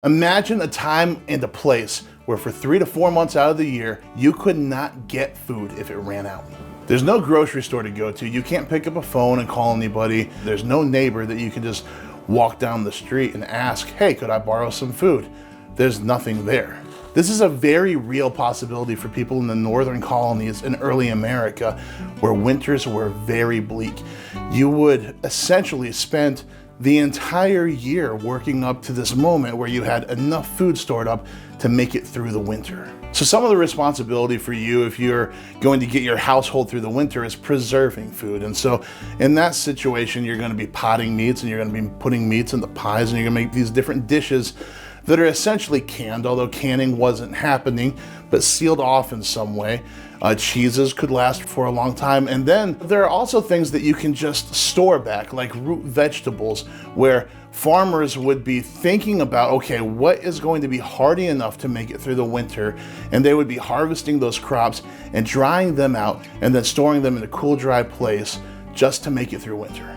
Imagine a time and a place where for 3 to 4 months out of the year, you could not get food if it ran out. There's no grocery store to go to. You can't pick up a phone and call anybody. There's no neighbor that you can just walk down the street and ask, hey, could I borrow some food? There's nothing there. This is a very real possibility for people in the northern colonies in early America, where winters were very bleak. You would essentially spend the entire year working up to this moment where you had enough food stored up to make it through the winter. So some of the responsibility for you if you're going to get your household through the winter is preserving food. And so in that situation, you're gonna be potting meats and you're gonna be putting meats in the pies and you're gonna make these different dishes that are essentially canned, although canning wasn't happening, but sealed off in some way. Cheeses could last for a long time. And then there are also things that you can just store back, like root vegetables, where farmers would be thinking about, okay, what is going to be hardy enough to make it through the winter? And they would be harvesting those crops and drying them out and then storing them in a cool, dry place just to make it through winter.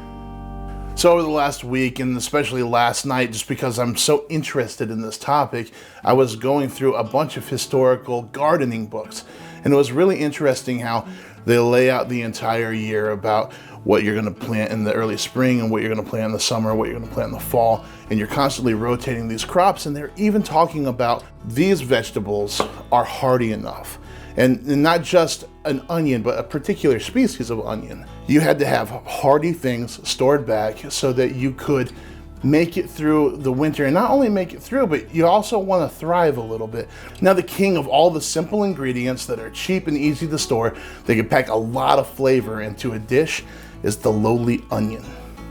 So over the last week, and especially last night, just because I'm so interested in this topic, I was going through a bunch of historical gardening books. And it was really interesting how they lay out the entire year about what you're gonna plant in the early spring and what you're gonna plant in the summer, what you're gonna plant in the fall. And you're constantly rotating these crops, and they're even talking about these vegetables are hardy enough. And not just an onion, but a particular species of onion. You had to have hardy things stored back so that you could make it through the winter, and not only make it through, but you also want to thrive a little bit. Now, the king of all the simple ingredients that are cheap and easy to store, they can pack a lot of flavor into a dish, is the lowly onion.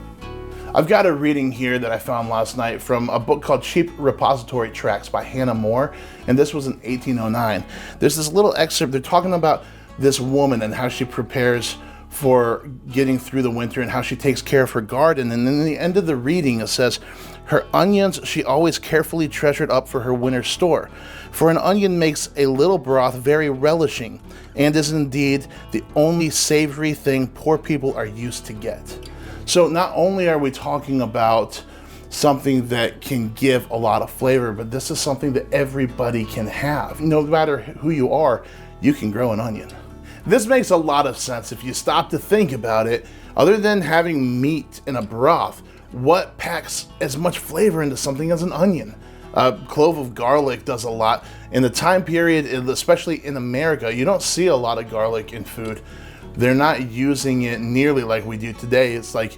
I've got a reading here that I found last night from a book called Cheap Repository Tracts by Hannah More, and this was in 1809. There's this little excerpt, they're talking about this woman and how she prepares for getting through the winter and how she takes care of her garden. And then in the end of the reading, it says, her onions she always carefully treasured up for her winter store. For an onion makes a little broth very relishing, and is indeed the only savory thing poor people are used to get. So not only are we talking about something that can give a lot of flavor, but this is something that everybody can have. No matter who you are, you can grow an onion. This makes a lot of sense if you stop to think about it. Other than having meat in a broth, what packs as much flavor into something as an onion? A clove of garlic does a lot. In the time period, especially in America, you don't see a lot of garlic in food. They're not using it nearly like we do today. It's like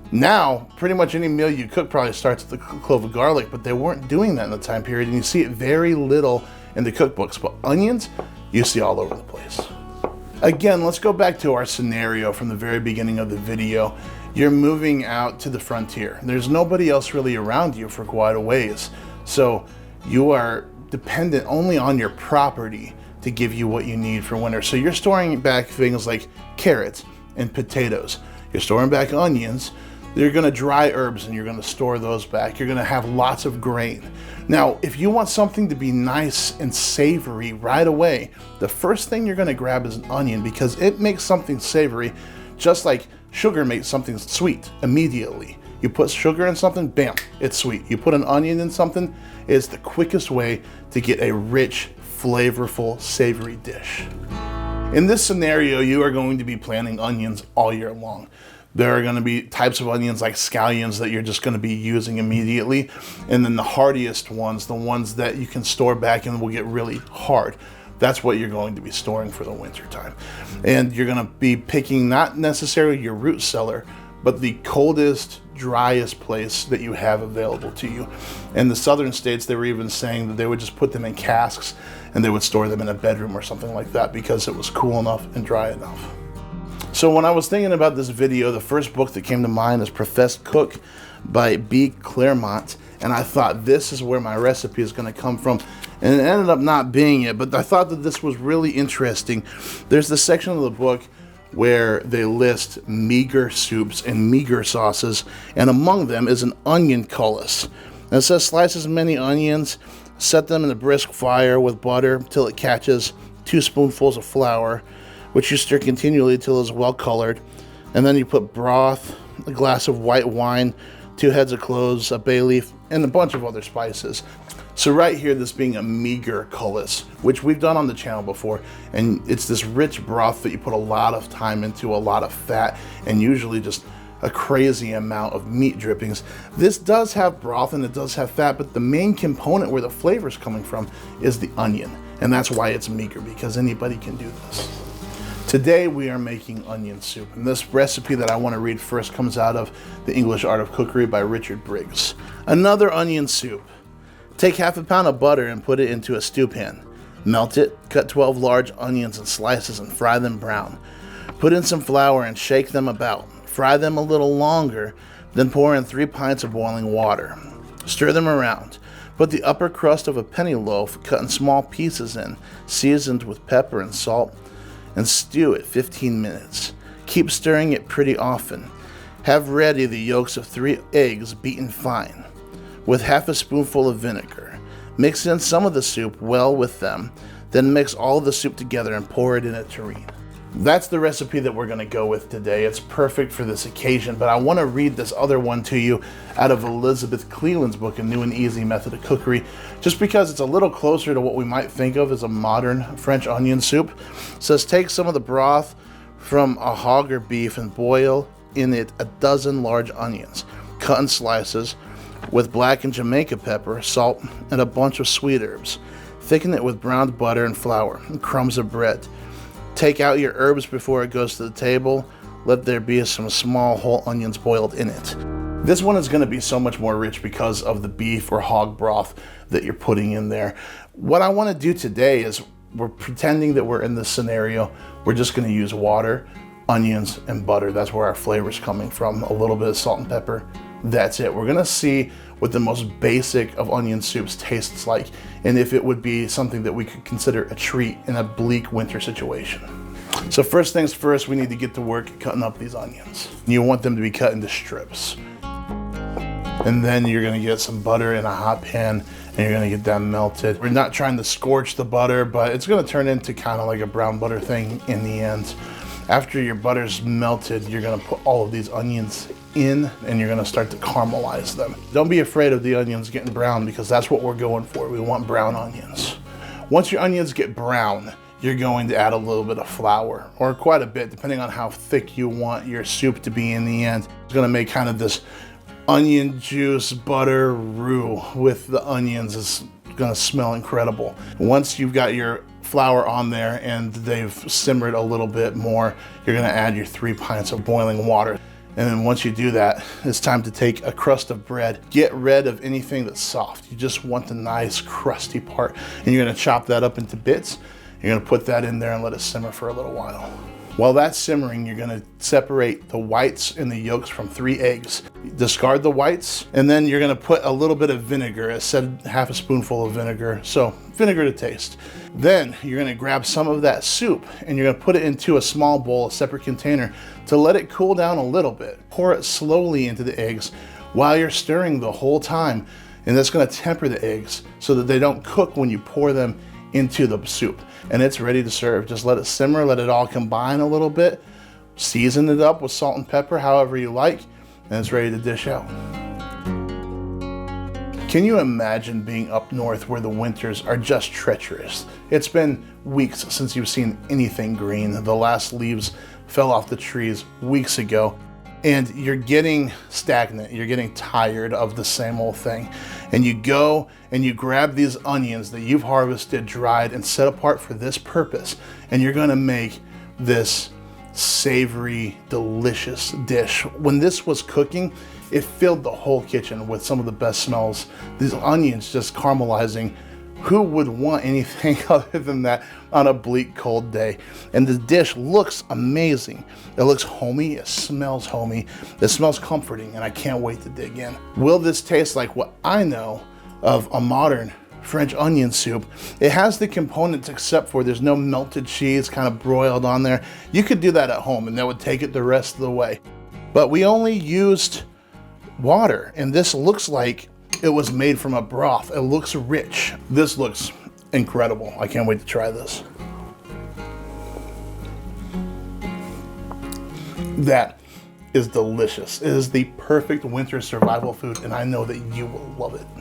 now, pretty much any meal you cook probably starts with a clove of garlic, but they weren't doing that in the time period, and you see it very little in the cookbooks. But onions, you see all over the place. Again, let's go back to our scenario from the very beginning of the video. You're moving out to the frontier. There's nobody else really around you for quite a ways. So you are dependent only on your property to give you what you need for winter. So you're storing back things like carrots and potatoes. You're storing back onions. You're gonna dry herbs and you're gonna store those back. You're gonna have lots of grain. Now, if you want something to be nice and savory right away, the first thing you're gonna grab is an onion, because it makes something savory just like sugar makes something sweet immediately. You put sugar in something, bam, it's sweet. You put an onion in something, it's the quickest way to get a rich, flavorful, savory dish. In this scenario, you are going to be planting onions all year long. There are going to be types of onions like scallions that you're just going to be using immediately. And then the hardiest ones, the ones that you can store back and will get really hard, that's what you're going to be storing for the winter time. And you're going to be picking not necessarily your root cellar, but the coldest, driest place that you have available to you. In the southern states, they were even saying that they would just put them in casks and they would store them in a bedroom or something like that because it was cool enough and dry enough. So when I was thinking about this video, the first book that came to mind is Professed Cook by B. Claremont. And I thought this is where my recipe is going to come from. And it ended up not being it, but I thought that this was really interesting. There's this section of the book where they list meager soups and meager sauces, and among them is an onion cullis. And it says slice as many onions, set them in a brisk fire with butter till it catches, 2 spoonfuls of flour, which you stir continually till it is well colored, and then you put broth, a glass of white wine, 2 heads of cloves, a bay leaf, and a bunch of other spices. So right here, this being a meager cullis, which we've done on the channel before, and it's this rich broth that you put a lot of time into, a lot of fat, and usually just a crazy amount of meat drippings. This does have broth and it does have fat, but the main component where the flavor's coming from is the onion. And that's why it's meager, because anybody can do this. Today we are making onion soup, and this recipe that I want to read first comes out of The English Art of Cookery by Richard Briggs. Another onion soup. Take half a pound of butter and put it into a stew pan. Melt it, cut 12 large onions in slices and fry them brown. Put in some flour and shake them about. Fry them a little longer, then pour in 3 pints of boiling water. Stir them around. Put the upper crust of a penny loaf cut in small pieces in, seasoned with pepper and salt, and stew it 15 minutes. Keep stirring it pretty often. Have ready the yolks of 3 eggs beaten fine, with half a spoonful of vinegar. Mix in some of the soup well with them, then mix all the soup together and pour it in a tureen. That's the recipe that we're going to go with today. It's perfect for this occasion, but I want to read this other one to you out of Elizabeth Cleland's book, A New and Easy Method of Cookery, just because it's a little closer to what we might think of as a modern French onion soup. It says, take some of the broth from a hog or beef and boil in it a dozen large onions, cut in slices, with black and Jamaica pepper, salt, and a bunch of sweet herbs. Thicken it with browned butter and flour and crumbs of bread. Take out your herbs before it goes to the table. Let there be some small whole onions boiled in it. This one is going to be so much more rich because of the beef or hog broth that you're putting in there. What I want to do today is we're pretending that we're in this scenario. We're just going to use water, onions, and butter. That's where our flavor's coming from. A little bit of salt and pepper. That's it. We're going to see what the most basic of onion soups tastes like, and if it would be something that we could consider a treat in a bleak winter situation. So first things first, we need to get to work cutting up these onions. You want them to be cut into strips. And then you're going to get some butter in a hot pan, and you're going to get that melted. We're not trying to scorch the butter, but it's going to turn into kind of like a brown butter thing in the end. After your butter's melted, you're going to put all of these onions in, and you're going to start to caramelize them. Don't be afraid of the onions getting brown, because that's what we're going for. We want brown onions. Once your onions get brown, you're going to add a little bit of flour, or quite a bit, depending on how thick you want your soup to be in the end. It's going to make kind of this onion juice butter roux with the onions. It's going to smell incredible. Once you've got your flour on there and they've simmered a little bit more, you're going to add your 3 pints of boiling water. And then once you do that, it's time to take a crust of bread. Get rid of anything that's soft. You just want the nice crusty part. And you're going to chop that up into bits. You're going to put that in there and let it simmer for a little while. While that's simmering, you're going to separate the whites and the yolks from 3 eggs. Discard the whites, and then you're going to put a little bit of vinegar. I said half a spoonful of vinegar, so vinegar to taste. Then you're going to grab some of that soup and you're going to put it into a small bowl, a separate container, to let it cool down a little bit. Pour it slowly into the eggs while you're stirring the whole time, and that's going to temper the eggs so that they don't cook when you pour them into the soup. And it's ready to serve. Just let it simmer, let it all combine a little bit, season it up with salt and pepper however you like, and it's ready to dish out. Can you imagine being up north where the winters are just treacherous? It's been weeks since you've seen anything green. The last leaves fell off the trees weeks ago, and you're getting stagnant. You're getting tired of the same old thing. And you go and you grab these onions that you've harvested, dried, and set apart for this purpose, and you're gonna make this savory, delicious dish. When this was cooking, it filled the whole kitchen with some of the best smells. These onions just caramelizing. Who would want anything other than that on a bleak, cold day? And the dish looks amazing. It looks homey, it smells homey, it smells comforting, and I can't wait to dig in. Will this taste like what I know of a modern French onion soup? It has the components, except for there's no melted cheese kind of broiled on there. You could do that at home and that would take it the rest of the way. But we only used water, and this looks like it was made from a broth. It looks rich. This looks incredible. I can't wait to try this. That is delicious. It is the perfect winter survival food, and I know that you will love it.